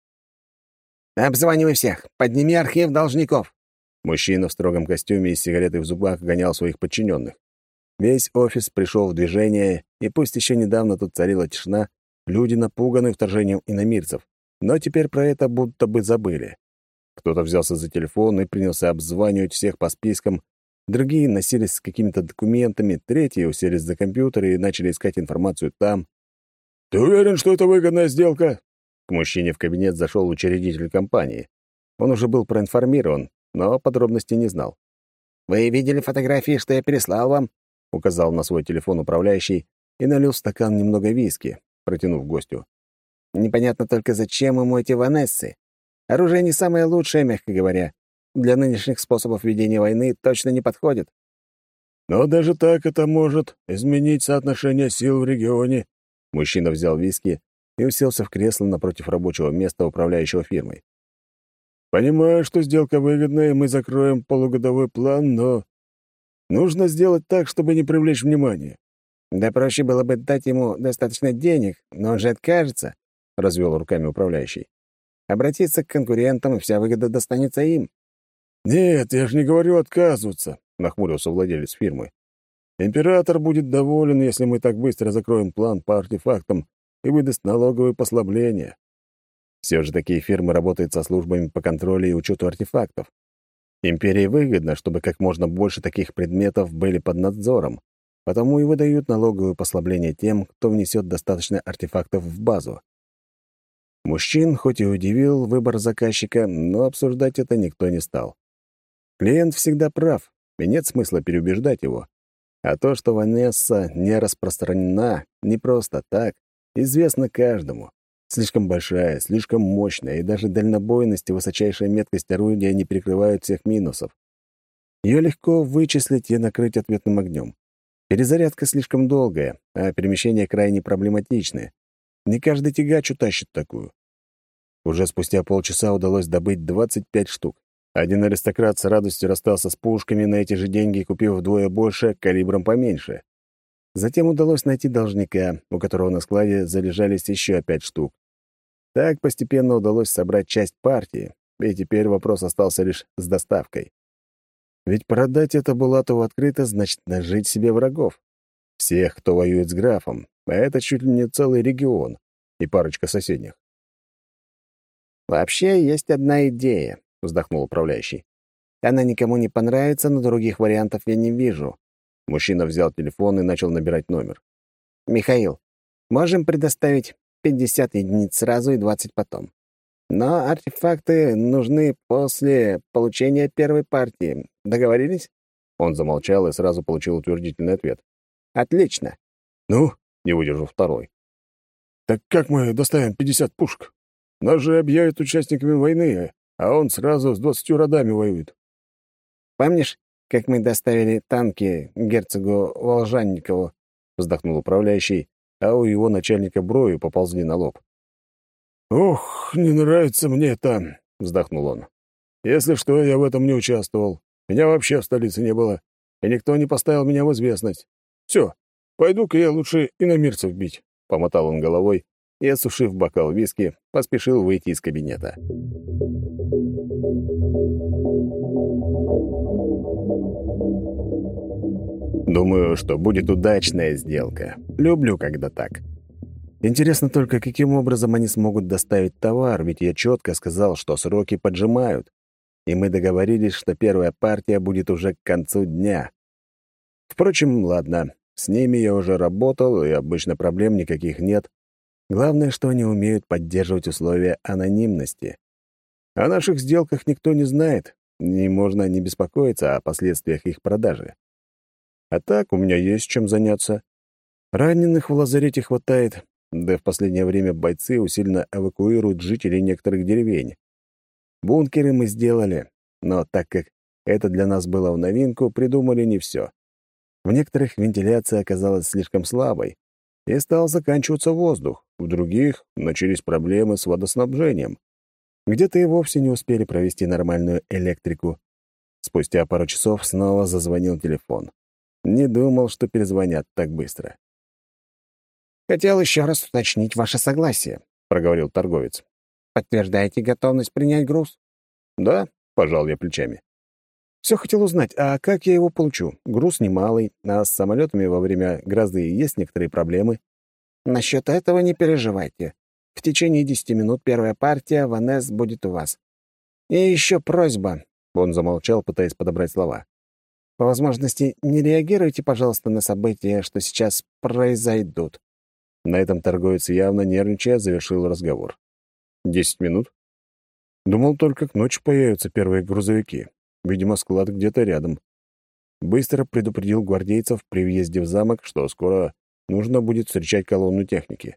«Обзванивай всех. Подними архив должников». Мужчина в строгом костюме и с сигаретой в зубах гонял своих подчиненных. Весь офис пришел в движение, и пусть еще недавно тут царила тишина, люди напуганы вторжением иномирцев, но теперь про это будто бы забыли. Кто-то взялся за телефон и принялся обзванивать всех по спискам, другие носились с какими-то документами, третьи уселись за компьютеры и начали искать информацию там. «Ты уверен, что это выгодная сделка?» К мужчине в кабинет зашел учредитель компании. Он уже был проинформирован, но подробностей не знал. «Вы видели фотографии, что я переслал вам?» — указал на свой телефон управляющий и налил в стакан немного виски, протянув гостю. «Непонятно только, зачем ему эти Ванессы. Оружие не самое лучшее, мягко говоря. Для нынешних способов ведения войны точно не подходит». «Но даже так это может изменить соотношение сил в регионе». Мужчина взял виски и уселся в кресло напротив рабочего места управляющего фирмой. «Понимаю, что сделка выгодная, и мы закроем полугодовой план, но нужно сделать так, чтобы не привлечь внимания». «Да проще было бы дать ему достаточно денег, но он же откажется», — развел руками управляющий. «Обратиться к конкурентам, и вся выгода достанется им». «Нет, я же не говорю отказываться», — нахмурился владелец фирмы. «Император будет доволен, если мы так быстро закроем план по артефактам и выдаст налоговые послабления. Все же такие фирмы работают со службами по контролю и учету артефактов. Империи выгодно, чтобы как можно больше таких предметов были под надзором, потому и выдают налоговые послабления тем, кто внесет достаточно артефактов в базу». Мужчин хоть и удивил выбор заказчика, но обсуждать это никто не стал. Клиент всегда прав, и нет смысла переубеждать его. А то, что Ванесса не распространена не просто так, известно каждому. Слишком большая, слишком мощная, и даже дальнобойность и высочайшая меткость орудия не перекрывают всех минусов. Ее легко вычислить и накрыть ответным огнем. Перезарядка слишком долгая, а перемещение крайне проблематичное. Не каждый тягач утащит такую. Уже спустя полчаса удалось добыть двадцать пять штук. Один аристократ с радостью расстался с пушками на эти же деньги, купив вдвое больше, калибром поменьше. Затем удалось найти должника, у которого на складе залежались еще пять штук. Так постепенно удалось собрать часть партии, и теперь вопрос остался лишь с доставкой. Ведь продать это Булатову открыто значит нажить себе врагов. Всех, кто воюет с графом, а это чуть ли не целый регион и парочка соседних. «Вообще есть одна идея», — вздохнул управляющий. «Она никому не понравится, но других вариантов я не вижу». Мужчина взял телефон и начал набирать номер. «Михаил, можем предоставить пятьдесят единиц сразу и двадцать потом. Но артефакты нужны после получения первой партии. Договорились?» Он замолчал и сразу получил утвердительный ответ. «Отлично». «Ну?» — не выдержал второй. «Так как мы доставим пятьдесят пушек? Нас же объявят участниками войны, а он сразу с двадцатью родами воюет». «Помнишь, как мы доставили танки герцогу Волжанникову?» — вздохнул управляющий, а у его начальника брови поползли на лоб. «Ох, не нравится мне это», — вздохнул он. «Если что, я в этом не участвовал. Меня вообще в столице не было, и никто не поставил меня в известность. Все, пойду-ка я лучше иномирцев бить», — помотал он головой и, осушив бокал виски, поспешил выйти из кабинета. Думаю, что будет удачная сделка. Люблю, когда так. Интересно только, каким образом они смогут доставить товар, ведь я четко сказал, что сроки поджимают, и мы договорились, что первая партия будет уже к концу дня. Впрочем, ладно, С ними я уже работал, и обычно проблем никаких нет. Главное, что они умеют поддерживать условия анонимности. О наших сделках никто не знает, и можно не беспокоиться о последствиях их продажи. А так у меня есть чем заняться. Раненых в лазарете хватает, да в последнее время бойцы усиленно эвакуируют жителей некоторых деревень. Бункеры мы сделали, но так как это для нас было в новинку, придумали не все. В некоторых вентиляция оказалась слишком слабой, и стал заканчиваться воздух, в других начались проблемы с водоснабжением. Где-то и вовсе не успели провести нормальную электрику. Спустя пару часов снова зазвонил телефон. Не думал, что перезвонят так быстро. «Хотел еще раз уточнить ваше согласие», — проговорил торговец. «Подтверждаете готовность принять груз?» «Да», — пожал я плечами. «Все хотел узнать, а как я его получу? Груз немалый, а с самолетами во время грозы есть некоторые проблемы». «Насчет этого не переживайте. В течение десяти минут первая партия Ванесс будет у вас. И еще просьба», — он замолчал, пытаясь подобрать слова. «По возможности, не реагируйте, пожалуйста, на события, что сейчас произойдут». На этом торговец, явно нервничая, завершил разговор. «Десять минут?» Думал, только к ночи появятся первые грузовики. Видимо, склад где-то рядом. Быстро предупредил гвардейцев при въезде в замок, что скоро нужно будет встречать колонну техники.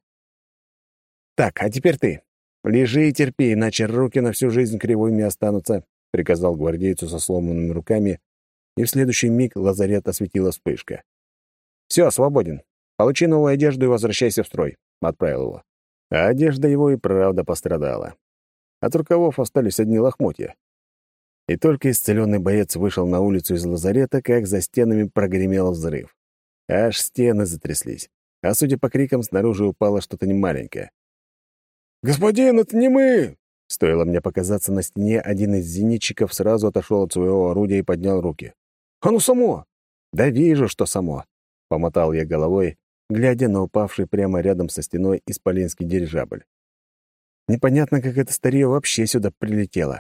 «Так, а теперь ты. Лежи и терпи, иначе руки на всю жизнь кривыми останутся», — приказал гвардейцу со сломанными руками, и в следующий миг лазарет осветила вспышка. «Все, свободен. Получи новую одежду и возвращайся в строй», — отправил его. А одежда его и правда пострадала. От рукавов остались одни лохмотья. И только исцеленный боец вышел на улицу из лазарета, как за стенами прогремел взрыв. Аж стены затряслись, а судя по крикам, снаружи упало что-то немаленькое. «Господин, это не мы!» Стоило мне показаться на стене, один из зенитчиков сразу отошел от своего орудия и поднял руки. «А ну само!» «Да вижу, что само!» — помотал я головой, глядя на упавший прямо рядом со стеной исполинский дирижабль. Непонятно, как это старье вообще сюда прилетело.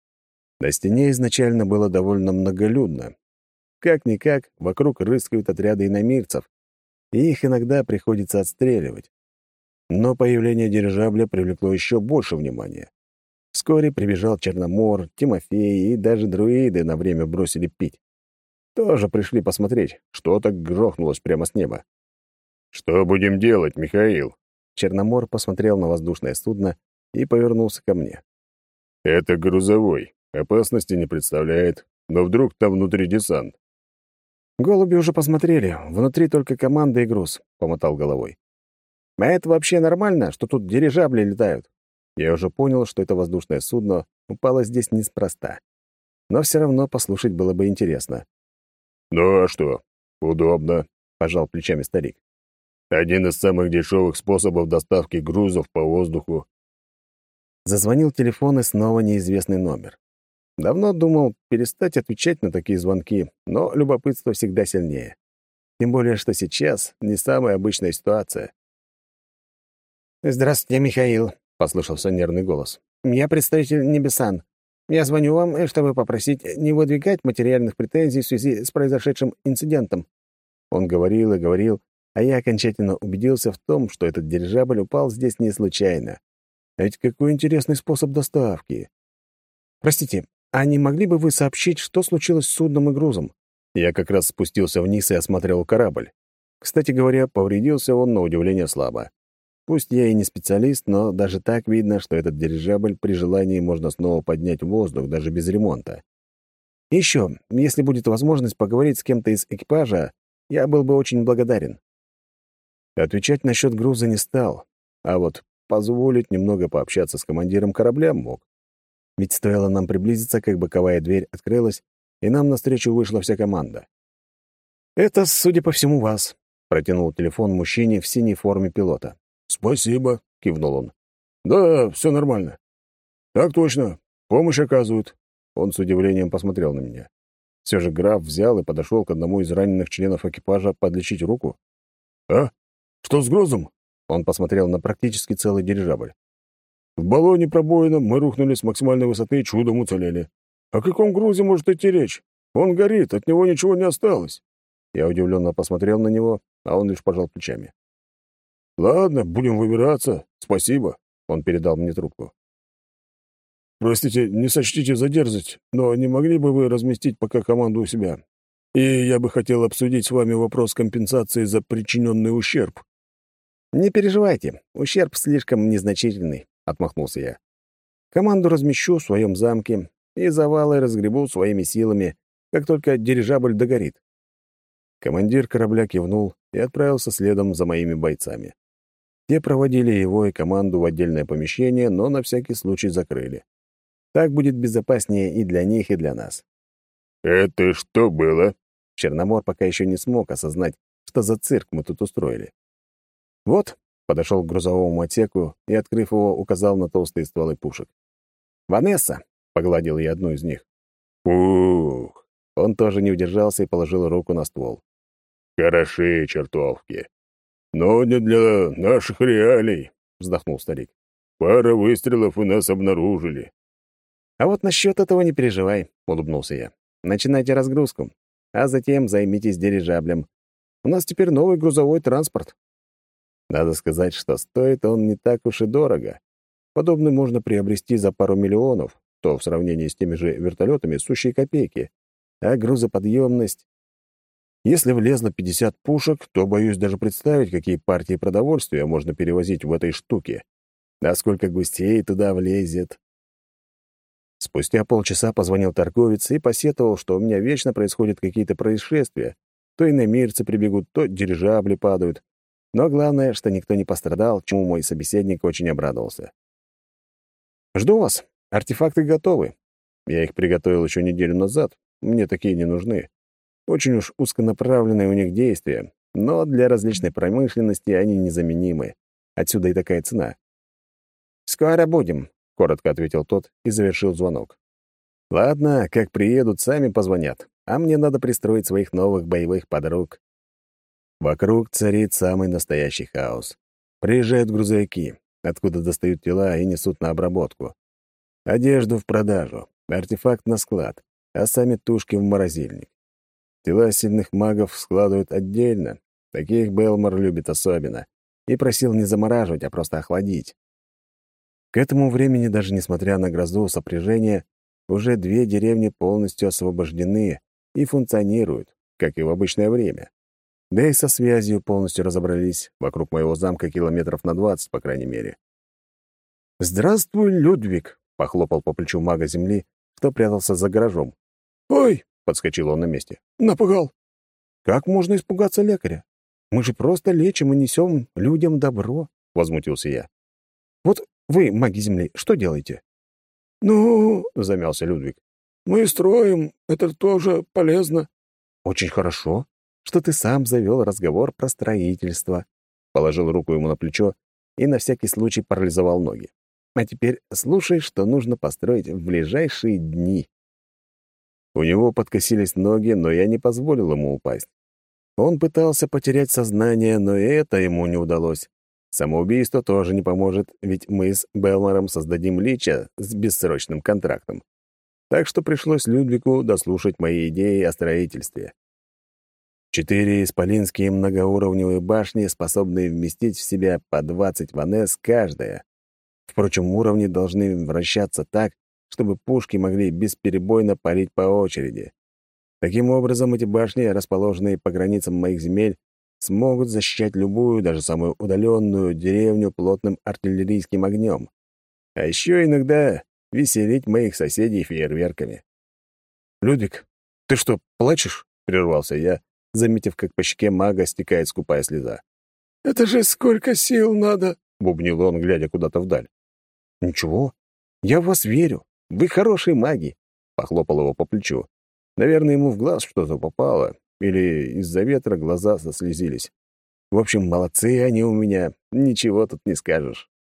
На стене изначально было довольно многолюдно. Как-никак, вокруг рыскают отряды иномирцев, и их иногда приходится отстреливать. Но появление дирижабля привлекло еще больше внимания. Вскоре прибежал Черномор, Тимофей и даже друиды на время бросили пить. Тоже пришли посмотреть, что так грохнулось прямо с неба. «Что будем делать, Михаил?» Черномор посмотрел на воздушное судно и повернулся ко мне. «Это грузовой. Опасности не представляет. Но вдруг там внутри десант?» «Голуби уже посмотрели. Внутри только команда и груз», — помотал головой. «А это вообще нормально, что тут дирижабли летают?» Я уже понял, что это воздушное судно упало здесь неспроста. Но все равно послушать было бы интересно. «Ну а что? Удобно», — пожал плечами старик. «Один из самых дешевых способов доставки грузов по воздуху». Зазвонил телефон, и снова неизвестный номер. Давно думал перестать отвечать на такие звонки, но любопытство всегда сильнее. Тем более, что сейчас не самая обычная ситуация. «Здравствуйте, Михаил», — послышался нервный голос. «Я представитель Небесан. Я звоню вам, чтобы попросить не выдвигать материальных претензий в связи с произошедшим инцидентом». Он говорил и говорил, а я окончательно убедился в том, что этот дирижабль упал здесь не случайно. А ведь какой интересный способ доставки. «Простите, а не могли бы вы сообщить, что случилось с судном и грузом?» Я как раз спустился вниз и осмотрел корабль. Кстати говоря, повредился он на удивление слабо. Пусть я и не специалист, но даже так видно, что этот дирижабль при желании можно снова поднять в воздух, даже без ремонта. И еще, если будет возможность поговорить с кем-то из экипажа, я был бы очень благодарен. Отвечать насчет груза не стал, а вот позволить немного пообщаться с командиром корабля мог. Ведь стоило нам приблизиться, как боковая дверь открылась, и нам навстречу вышла вся команда. «Это, судя по всему, вас», — протянул телефон мужчине в синей форме пилота. «Спасибо», — кивнул он. «Да, все нормально». «Так точно. Помощь оказывают». Он с удивлением посмотрел на меня. Все же граф взял и подошел к одному из раненых членов экипажа подлечить руку. «А? Что с грузом?» Он посмотрел на практически целый дирижабль. «В баллоне пробоина, мы рухнули с максимальной высоты и чудом уцелели. О каком грузе может идти речь? Он горит, от него ничего не осталось». Я удивленно посмотрел на него, а он лишь пожал плечами. «Ладно, будем выбираться. Спасибо», — он передал мне трубку. «Простите, не сочтите за дерзость, но не могли бы вы разместить пока команду у себя? И я бы хотел обсудить с вами вопрос компенсации за причиненный ущерб». «Не переживайте, ущерб слишком незначительный», — отмахнулся я. «Команду размещу в своем замке и завалы разгребу своими силами, как только дирижабль догорит». Командир корабля кивнул и отправился следом за моими бойцами. Те проводили его и команду в отдельное помещение, но на всякий случай закрыли. Так будет безопаснее и для них, и для нас. «Это что было?» Черномор пока еще не смог осознать, что за цирк мы тут устроили. «Вот», — подошел к грузовому отсеку и, открыв его, указал на толстые стволы пушек. «Ванесса», — погладил я одну из них. «Ух, Он тоже не удержался и положил руку на ствол. хороши чертовки. Но не для наших реалий», — вздохнул старик. «Пара выстрелов и нас обнаружили». «А вот насчет этого не переживай», — улыбнулся я. «Начинайте разгрузку, а затем займитесь дирижаблем. У нас теперь новый грузовой транспорт». Надо сказать, что стоит он не так уж и дорого. Подобный можно приобрести за пару миллионов, то в сравнении с теми же вертолетами сущие копейки. А грузоподъемность... Если влезло пятьдесят пушек, то боюсь даже представить, какие партии продовольствия можно перевозить в этой штуке. А сколько гостей туда влезет. Спустя полчаса позвонил торговец и посетовал, что у меня вечно происходят какие-то происшествия. То иномирцы прибегут, то дирижабли падают. Но главное, что никто не пострадал, чему мой собеседник очень обрадовался. «Жду вас. Артефакты готовы. Я их приготовил еще неделю назад. Мне такие не нужны. Очень уж узконаправленные у них действия, но для различной промышленности они незаменимы. Отсюда и такая цена». «Скоро будем», — коротко ответил тот и завершил звонок. «Ладно, как приедут, сами позвонят, а мне надо пристроить своих новых боевых подруг». Вокруг царит самый настоящий хаос. Приезжают грузовики, откуда достают тела и несут на обработку. Одежду в продажу, артефакт на склад, а сами тушки в морозильник. Тела сильных магов складывают отдельно. Таких Белмор любит особенно. И просил не замораживать, а просто охладить. К этому времени, даже несмотря на грозу сопряжения, уже две деревни полностью освобождены и функционируют, как и в обычное время. Да и со связью полностью разобрались, вокруг моего замка километров на двадцать, по крайней мере. «Здравствуй, Людвиг!» — похлопал по плечу мага земли, кто прятался за гаражом. «Ой!» — подскочил он на месте. «Напугал!» «Как можно испугаться лекаря? Мы же просто лечим и несем людям добро!» — возмутился я. «Вот вы, маги земли, что делаете?» «Ну, — замялся Людвиг, — мы строим, это тоже полезно». «Очень хорошо, что ты сам завел разговор про строительство», — положил руку ему на плечо и на всякий случай парализовал ноги. «А теперь слушай, что нужно построить в ближайшие дни». У него подкосились ноги, но я не позволил ему упасть. Он пытался потерять сознание, но и это ему не удалось. Самоубийство тоже не поможет, ведь мы с Белмором создадим лича с бессрочным контрактом. Так что пришлось Людвигу дослушать мои идеи о строительстве. Четыре исполинские многоуровневые башни, способные вместить в себя по двадцать ванесс каждая. Впрочем, уровни должны вращаться так, чтобы пушки могли бесперебойно палить по очереди. Таким образом, эти башни, расположенные по границам моих земель, смогут защищать любую, даже самую удаленную деревню плотным артиллерийским огнем. А еще иногда веселить моих соседей фейерверками. «Людвиг, ты что, плачешь?» — прервался я, заметив, как по щеке мага стекает скупая слеза. «Это же сколько сил надо!» — бубнил он, глядя куда-то вдаль. «Ничего, я в вас верю. Вы хорошие маги!» — похлопал его по плечу. Наверное, ему в глаз что-то попало, или из-за ветра глаза сослезились. В общем, молодцы они у меня, ничего тут не скажешь.